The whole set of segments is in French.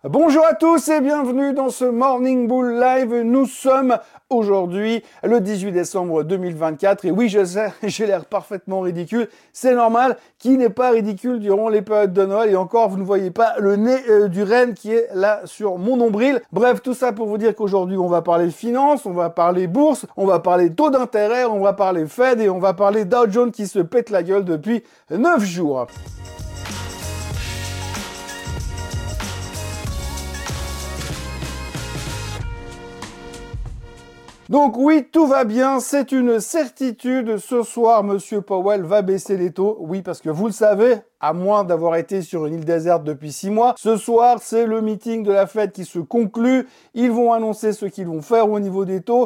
Bonjour à tous et bienvenue dans ce Morning Bull Live. Nous sommes aujourd'hui le 18 décembre 2024 et oui, je sais, j'ai l'air parfaitement ridicule. C'est normal, qui n'est pas ridicule durant les périodes de Noël et encore, vous ne voyez pas le nez du renne qui est là sur mon nombril. Bref, tout ça pour vous dire qu'aujourd'hui, on va parler finance, on va parler bourse, on va parler taux d'intérêt, on va parler Fed et on va parler Dow Jones qui se pète la gueule depuis 9 jours. Donc oui, tout va bien, c'est une certitude. Ce soir, Monsieur Powell va baisser les taux. Oui, parce que vous le savez, à moins d'avoir été sur une île déserte depuis 6 mois, ce soir, c'est le meeting de la Fed qui se conclut. Ils vont annoncer ce qu'ils vont faire au niveau des taux.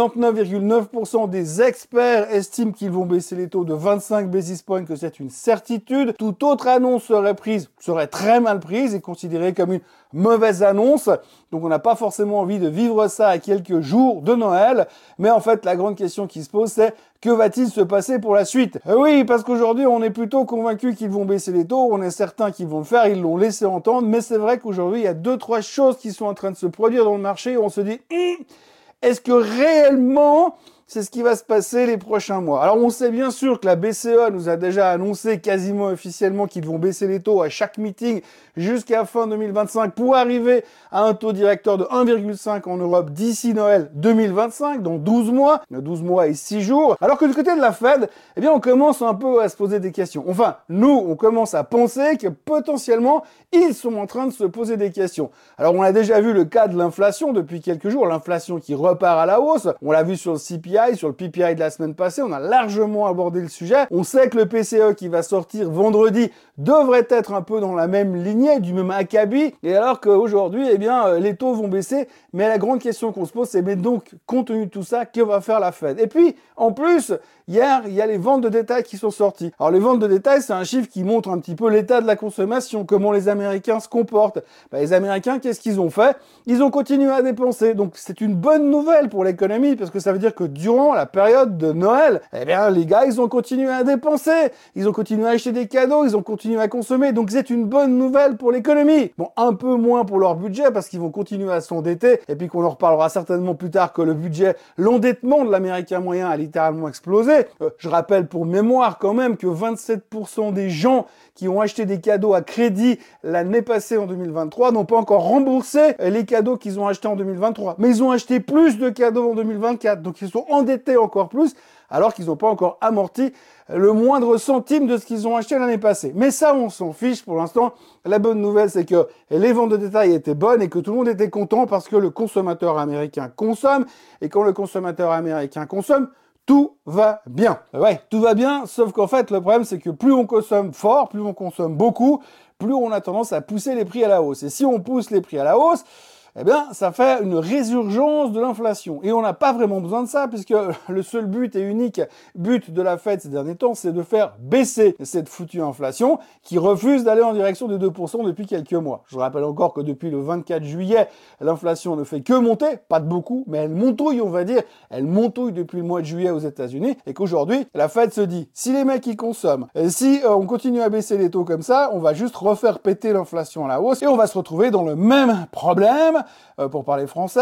99,9% des experts estiment qu'ils vont baisser les taux de 25 basis points, que c'est une certitude. Toute autre annonce serait très mal prise et considérée comme une mauvaise annonce. Donc on n'a pas forcément envie de vivre ça à quelques jours de Noël. Mais en fait, la grande question qui se pose, c'est que va-t-il se passer pour la suite? Oui, parce qu'aujourd'hui, on est plutôt convaincu qu'ils vont baisser les taux. On est certain qu'ils vont le faire. Ils l'ont laissé entendre. Mais c'est vrai qu'aujourd'hui, il y a 2-3 choses qui sont en train de se produire dans le marché. On se dit, est-ce que réellement c'est ce qui va se passer les prochains mois? Alors on sait bien sûr que la BCE nous a déjà annoncé quasiment officiellement qu'ils vont baisser les taux à chaque meeting jusqu'à fin 2025 pour arriver à un taux directeur de 1,5 en Europe d'ici Noël 2025, donc 12 mois, 12 mois et 6 jours. Alors que du côté de la Fed, eh bien on commence un peu à se poser des questions. Enfin, nous, on commence à penser que potentiellement, ils sont en train de se poser des questions. Alors on a déjà vu le cas de l'inflation depuis quelques jours, l'inflation qui repart à la hausse. On l'a vu sur le CPI, sur le PPI de la semaine passée, on a largement abordé le sujet. On sait que le PCE qui va sortir vendredi devrait être un peu dans la même lignée, du même acabit, et alors qu'aujourd'hui, eh bien, les taux vont baisser, mais la grande question qu'on se pose, c'est mais donc, compte tenu de tout ça, que va faire la Fed? Et puis, en plus, hier, il y a les ventes de détail qui sont sorties. Alors, les ventes de détail, c'est un chiffre qui montre un petit peu l'état de la consommation, comment les Américains se comportent. Les Américains, qu'est-ce qu'ils ont fait? Ils ont continué à dépenser. Donc, c'est une bonne nouvelle pour l'économie, parce que ça veut dire que durant la période de Noël, eh bien, les gars, ils ont continué à dépenser. Ils ont continué à acheter des cadeaux, ils ont continué à consommer. Donc, c'est une bonne nouvelle pour l'économie. Bon, un peu moins pour leur budget, parce qu'ils vont continuer à s'endetter, et puis qu'on leur reparlera certainement plus tard que le budget, l'endettement de l'Américain moyen a littéralement explosé. Je rappelle pour mémoire quand même que 27% des gens qui ont acheté des cadeaux à crédit l'année passée en 2023 n'ont pas encore remboursé les cadeaux qu'ils ont achetés en 2023. Mais ils ont acheté plus de cadeaux en 2024, donc ils sont endettés encore plus, alors qu'ils n'ont pas encore amorti le moindre centime de ce qu'ils ont acheté l'année passée. Mais ça, on s'en fiche pour l'instant. La bonne nouvelle, c'est que les ventes de détail étaient bonnes et que tout le monde était content parce que le consommateur américain consomme. Et quand le consommateur américain consomme, tout va bien. Ouais, tout va bien, sauf qu'en fait, le problème, c'est que plus on consomme fort, plus on consomme beaucoup, plus on a tendance à pousser les prix à la hausse. Et si on pousse les prix à la hausse, eh bien, ça fait une résurgence de l'inflation. Et on n'a pas vraiment besoin de ça, puisque le seul but et unique but de la Fed ces derniers temps, c'est de faire baisser cette foutue inflation qui refuse d'aller en direction des 2% depuis quelques mois. Je rappelle encore que depuis le 24 juillet, l'inflation ne fait que monter, pas de beaucoup, mais elle montouille, on va dire. Elle montouille depuis le mois de juillet aux États-Unis, et qu'aujourd'hui, la Fed se dit, si les mecs, ils consomment, et si on continue à baisser les taux comme ça, on va juste refaire péter l'inflation à la hausse, et on va se retrouver dans le même problème, pour parler français,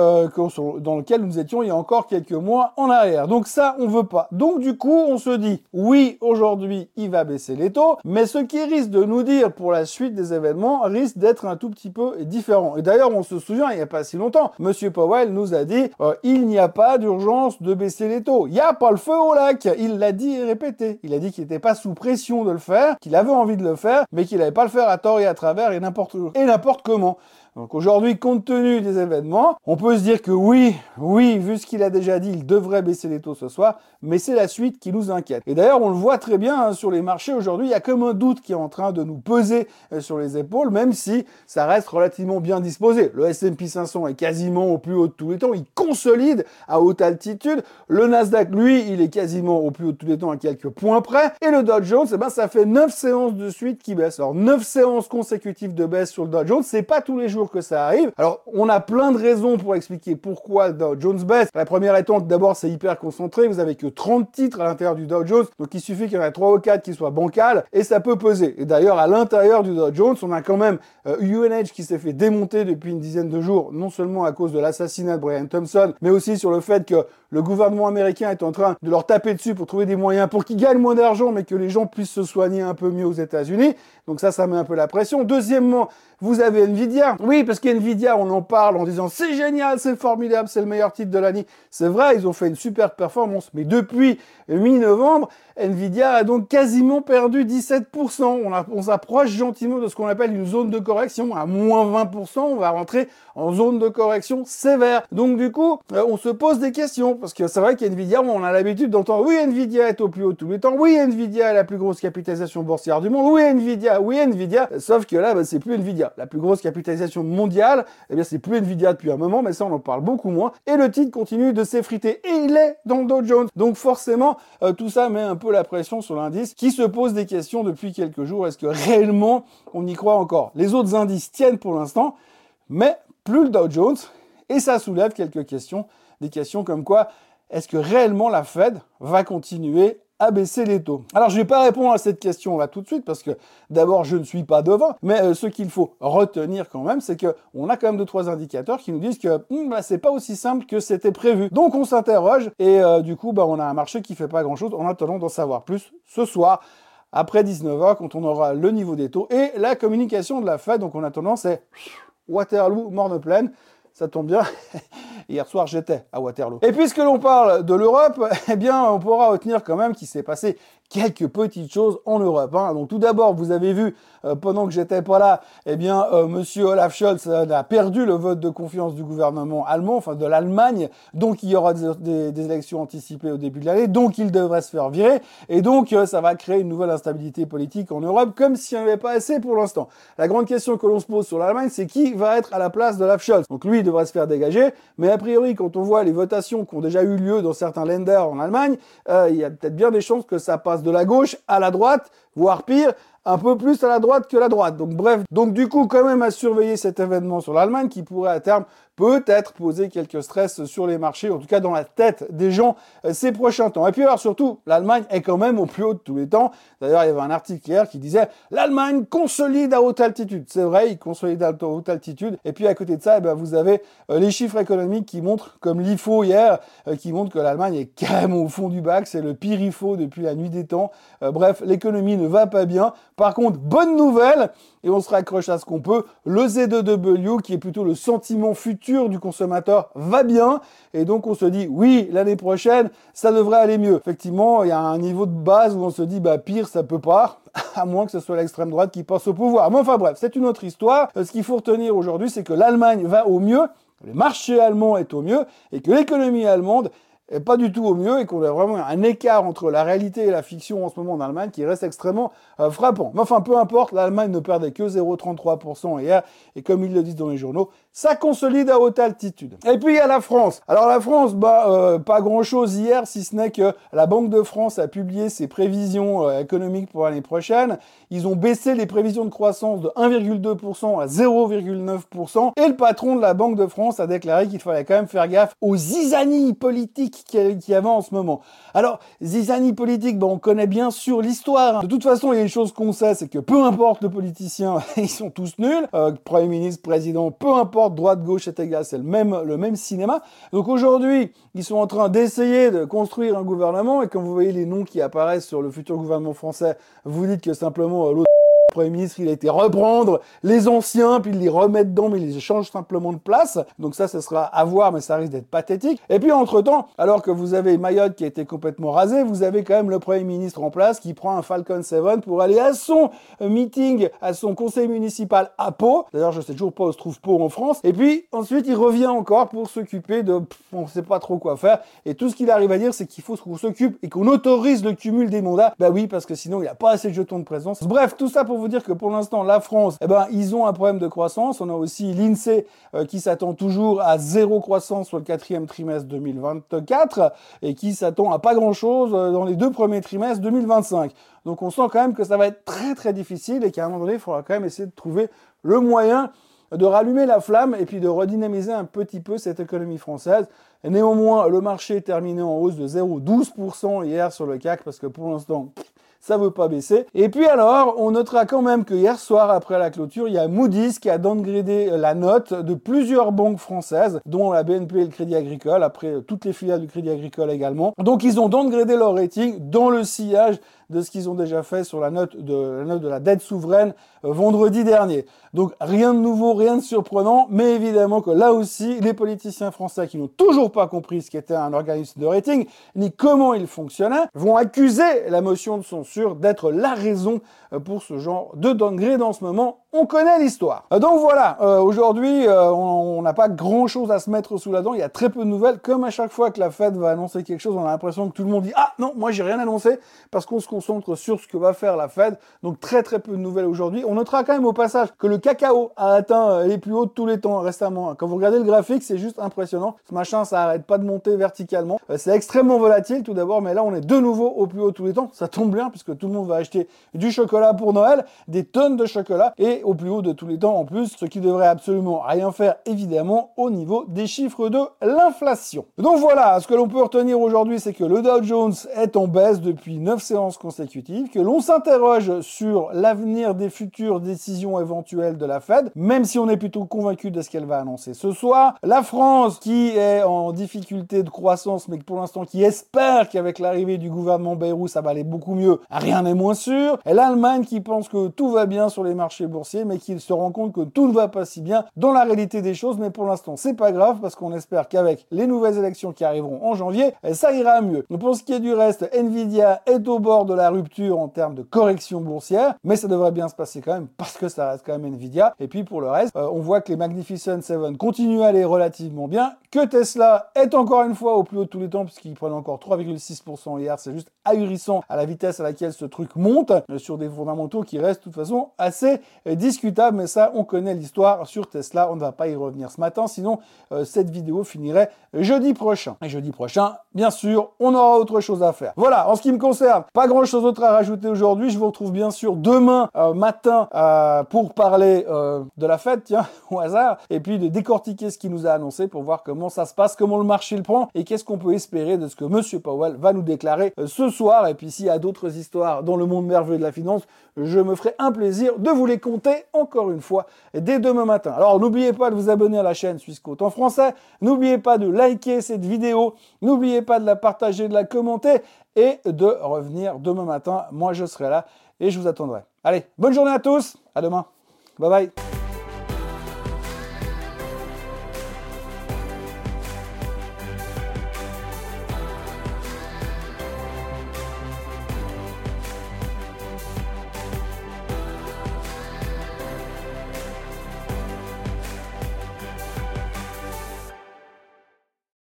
dans lequel nous étions il y a encore quelques mois en arrière. Donc ça, on veut pas. Donc du coup, on se dit, oui, aujourd'hui, il va baisser les taux, mais ce qui risque de nous dire pour la suite des événements risque d'être un tout petit peu différent. Et d'ailleurs, on se souvient, il n'y a pas si longtemps, Monsieur Powell nous a dit, il n'y a pas d'urgence de baisser les taux. Il n'y a pas le feu au lac. Il l'a dit et répété. Il a dit qu'il n'était pas sous pression de le faire, qu'il avait envie de le faire, mais qu'il n'allait pas le faire à tort et à travers et n'importe comment. Donc aujourd'hui, compte tenu des événements, on peut se dire que oui, vu ce qu'il a déjà dit, il devrait baisser les taux ce soir, mais c'est la suite qui nous inquiète. Et d'ailleurs, on le voit très bien sur les marchés aujourd'hui, il y a comme un doute qui est en train de nous peser sur les épaules, même si ça reste relativement bien disposé. Le S&P 500 est quasiment au plus haut de tous les temps, il consolide à haute altitude. Le Nasdaq, lui, il est quasiment au plus haut de tous les temps à quelques points près. Et le Dow Jones, ça fait 9 séances de suite qui baisse. Alors 9 séances consécutives de baisse sur le Dow Jones, c'est pas tous les jours que ça arrive, Alors, on a plein de raisons pour expliquer pourquoi le Dow Jones baisse. La première étant que d'abord, c'est hyper concentré. Vous avez que 30 titres à l'intérieur du Dow Jones. Donc, il suffit qu'il y en ait 3 ou 4 qui soient bancals et ça peut peser. Et d'ailleurs, à l'intérieur du Dow Jones, on a quand même UNH qui s'est fait démonter depuis une dizaine de jours, non seulement à cause de l'assassinat de Brian Thompson, mais aussi sur le fait que le gouvernement américain est en train de leur taper dessus pour trouver des moyens pour qu'ils gagnent moins d'argent, mais que les gens puissent se soigner un peu mieux aux États-Unis. Donc ça met un peu la pression. Deuxièmement, vous avez Nvidia. Oui, parce qu'Nvidia, on en parle en disant c'est génial, c'est formidable, c'est le meilleur titre de l'année. C'est vrai, ils ont fait une super performance. Mais depuis mi-novembre, Nvidia a donc quasiment perdu 17%. On s'approche gentiment de ce qu'on appelle une zone de correction. À moins 20%, on va rentrer en zone de correction sévère. Donc du coup, on se pose des questions. Parce que c'est vrai qu'Nvidia, on a l'habitude d'entendre oui, Nvidia est au plus haut de tous les temps. Oui, Nvidia est la plus grosse capitalisation boursière du monde. Oui, Nvidia. Sauf que là, c'est plus Nvidia. La plus grosse capitalisation mondiale, eh bien, c'est plus Nvidia depuis un moment, mais ça, on en parle beaucoup moins. Et le titre continue de s'effriter. Et il est dans le Dow Jones. Donc forcément, tout ça met un peu la pression sur l'indice qui se pose des questions depuis quelques jours. Est-ce que réellement, on y croit encore? Les autres indices tiennent pour l'instant, mais plus le Dow Jones. Et ça soulève quelques questions. Des questions comme quoi, est-ce que réellement la Fed va continuer à baisser les taux? Alors, je vais pas répondre à cette question là tout de suite parce que d'abord, je ne suis pas devin, mais ce qu'il faut retenir quand même, c'est que on a quand même 2-3 indicateurs qui nous disent que c'est pas aussi simple que c'était prévu. Donc, on s'interroge et du coup, on a un marché qui fait pas grand-chose en attendant d'en savoir plus ce soir après 19h quand on aura le niveau des taux et la communication de la Fed. Donc, en attendant, c'est Waterloo, morne pleine. Ça tombe bien. Hier soir, j'étais à Waterloo. Et puisque l'on parle de l'Europe, eh bien, on pourra retenir quand même qu'il s'est passé quelques petites choses en Europe. Donc, tout d'abord, vous avez vu, pendant que j'étais pas là, eh bien, monsieur Olaf Scholz a perdu le vote de confiance du gouvernement allemand, enfin de l'Allemagne. Donc, il y aura des élections anticipées au début de l'année. Donc, il devrait se faire virer. Et donc, ça va créer une nouvelle instabilité politique en Europe, comme s'il n'y en avait pas assez pour l'instant. La grande question que l'on se pose sur l'Allemagne, c'est qui va être à la place d'Olaf Scholz. Donc, lui, il devrait se faire dégager. Mais a priori, quand on voit les votations qui ont déjà eu lieu dans certains Länder en Allemagne, il y a peut-être bien des chances que ça passe de la gauche à la droite, voire pire, un peu plus à la droite que la droite. Donc bref, donc du coup, quand même à surveiller cet événement sur l'Allemagne qui pourrait à terme peut-être poser quelques stress sur les marchés, en tout cas dans la tête des gens ces prochains temps. Et puis alors surtout, l'Allemagne est quand même au plus haut de tous les temps. D'ailleurs, il y avait un article hier qui disait « L'Allemagne consolide à haute altitude ». C'est vrai, il consolide à haute altitude. Et puis à côté de ça, vous avez les chiffres économiques qui montrent, comme l'IFO hier, qui montrent que l'Allemagne est carrément au fond du bac. C'est le pire IFO depuis la nuit des temps. Bref, l'économie ne va pas bien. Par contre, bonne nouvelle, et on se raccroche à ce qu'on peut, le Z2W, qui est plutôt le sentiment futur du consommateur, va bien. Et donc, on se dit, oui, l'année prochaine, ça devrait aller mieux. Effectivement, il y a un niveau de base où on se dit, pire, ça peut pas, à moins que ce soit l'extrême droite qui passe au pouvoir. Mais enfin bref, c'est une autre histoire. Ce qu'il faut retenir aujourd'hui, c'est que l'Allemagne va au mieux, le marché allemand est au mieux, et que l'économie allemande est pas du tout au mieux et qu'on a vraiment un écart entre la réalité et la fiction en ce moment en Allemagne qui reste extrêmement frappant. Mais enfin, peu importe, l'Allemagne ne perdait que 0,33% hier et comme ils le disent dans les journaux, ça consolide à haute altitude. Et puis il y a la France. Alors la France, pas grand-chose hier, si ce n'est que la Banque de France a publié ses prévisions économiques pour l'année prochaine. Ils ont baissé les prévisions de croissance de 1,2% à 0,9%. Et le patron de la Banque de France a déclaré qu'il fallait quand même faire gaffe aux zizanies politiques qu'il y avait en ce moment. Alors, zizanie politique, on connaît bien sûr l'histoire. De toute façon, il y a une chose qu'on sait, c'est que peu importe le politicien, ils sont tous nuls. Premier ministre, président, peu importe, droite, gauche, c'est égal, c'est le même cinéma. Donc aujourd'hui, ils sont en train d'essayer de construire un gouvernement, et quand vous voyez les noms qui apparaissent sur le futur gouvernement français, vous dites que simplement l'autre Premier ministre, il a été reprendre les anciens, puis les remettre dedans, mais il les change simplement de place. Donc ça sera à voir, mais ça risque d'être pathétique. Et puis, entre-temps, alors que vous avez Mayotte qui a été complètement rasé, vous avez quand même le Premier ministre en place qui prend un Falcon 7 pour aller à son meeting, à son conseil municipal à Pau. D'ailleurs, je sais toujours pas où se trouve Pau en France. Et puis, ensuite, il revient encore pour s'occuper de... on sait pas trop quoi faire. Et tout ce qu'il arrive à dire, c'est qu'il faut qu'on s'occupe et qu'on autorise le cumul des mandats. Oui, parce que sinon, il n'y a pas assez de jetons de présence. Bref, tout ça pour vous dire que pour l'instant, la France, ils ont un problème de croissance. On a aussi l'INSEE qui s'attend toujours à 0 croissance sur le 4e trimestre 2024 et qui s'attend à pas grand-chose dans les 2 premiers trimestres 2025. Donc on sent quand même que ça va être très très difficile et qu'à un moment donné, il faudra quand même essayer de trouver le moyen de rallumer la flamme et puis de redynamiser un petit peu cette économie française. Et néanmoins, le marché est terminé en hausse de 0,12% hier sur le CAC parce que pour l'instant, ça veut pas baisser. Et puis alors, on notera quand même que hier soir, après la clôture, il y a Moody's qui a downgradé la note de plusieurs banques françaises, dont la BNP et le Crédit Agricole, après toutes les filiales du Crédit Agricole également. Donc ils ont downgradé leur rating dans le sillage de ce qu'ils ont déjà fait sur la note de la dette souveraine vendredi dernier. Donc rien de nouveau, rien de surprenant, mais évidemment que là aussi, les politiciens français qui n'ont toujours pas compris ce qu'était un organisme de rating, ni comment il fonctionnait, vont accuser la motion de censure d'être la raison pour ce genre de downgrade en ce moment. On connaît l'histoire. Donc voilà, aujourd'hui, on n'a pas grand-chose à se mettre sous la dent, il y a très peu de nouvelles. Comme à chaque fois que la Fed va annoncer quelque chose, on a l'impression que tout le monde dit « Ah non, moi j'ai rien annoncé » parce qu'on se concentre sur ce que va faire la Fed. Donc très très peu de nouvelles aujourd'hui. On notera quand même au passage que le cacao a atteint les plus hauts de tous les temps récemment. Quand vous regardez le graphique, c'est juste impressionnant. Ce machin, ça arrête pas de monter verticalement. C'est extrêmement volatile tout d'abord, mais là on est de nouveau au plus haut de tous les temps. Ça tombe bien puisque tout le monde va acheter du chocolat pour Noël, des tonnes de chocolat et au plus haut de tous les temps en plus, ce qui devrait absolument rien faire évidemment au niveau des chiffres de l'inflation. Donc voilà, ce que l'on peut retenir aujourd'hui, c'est que le Dow Jones est en baisse depuis 9 séances consécutives, que l'on s'interroge sur l'avenir des futures décisions éventuelles de la Fed, même si on est plutôt convaincu de ce qu'elle va annoncer ce soir. La France qui est en difficulté de croissance, mais pour l'instant qui espère qu'avec l'arrivée du gouvernement Bayrou, ça va aller beaucoup mieux, rien n'est moins sûr. Et l'Allemagne qui pense que tout va bien sur les marchés boursiers, mais qui se rend compte que tout ne va pas si bien dans la réalité des choses, mais pour l'instant c'est pas grave parce qu'on espère qu'avec les nouvelles élections qui arriveront en janvier, ça ira mieux. Donc pour ce qui est du reste, Nvidia est au bord de la rupture en termes de correction boursière, mais ça devrait bien se passer quand même parce que ça reste quand même Nvidia. Et puis pour le reste, on voit que les Magnificent Seven continuent à aller relativement bien, que Tesla est encore une fois au plus haut de tous les temps puisqu'il prenait encore 3,6% hier, c'est juste ahurissant à la vitesse à laquelle ce truc monte sur des fondamentaux qui restent de toute façon assez discutables, mais ça on connaît l'histoire sur Tesla, on ne va pas y revenir ce matin, sinon cette vidéo finirait jeudi prochain. Et jeudi prochain, bien sûr, on aura autre chose à faire. Voilà, en ce qui me concerne, pas grand chose d'autre à rajouter aujourd'hui, je vous retrouve bien sûr demain matin pour parler de la Fed, tiens, au hasard, et puis de décortiquer ce qu'il nous a annoncé pour voir comment ça se passe, comment le marché le prend, et qu'est-ce qu'on peut espérer de ce que Monsieur Powell va nous déclarer ce soir. Et puis s'il y a d'autres histoires dans le monde merveilleux de la finance, je me ferai un plaisir de vous les conter encore une fois dès demain matin. Alors n'oubliez pas de vous abonner à la chaîne Swissquote en français, n'oubliez pas de liker cette vidéo, n'oubliez pas de la partager, de la commenter et de revenir demain matin. Moi je serai là et je vous attendrai. Allez, bonne journée à tous, à demain, bye bye.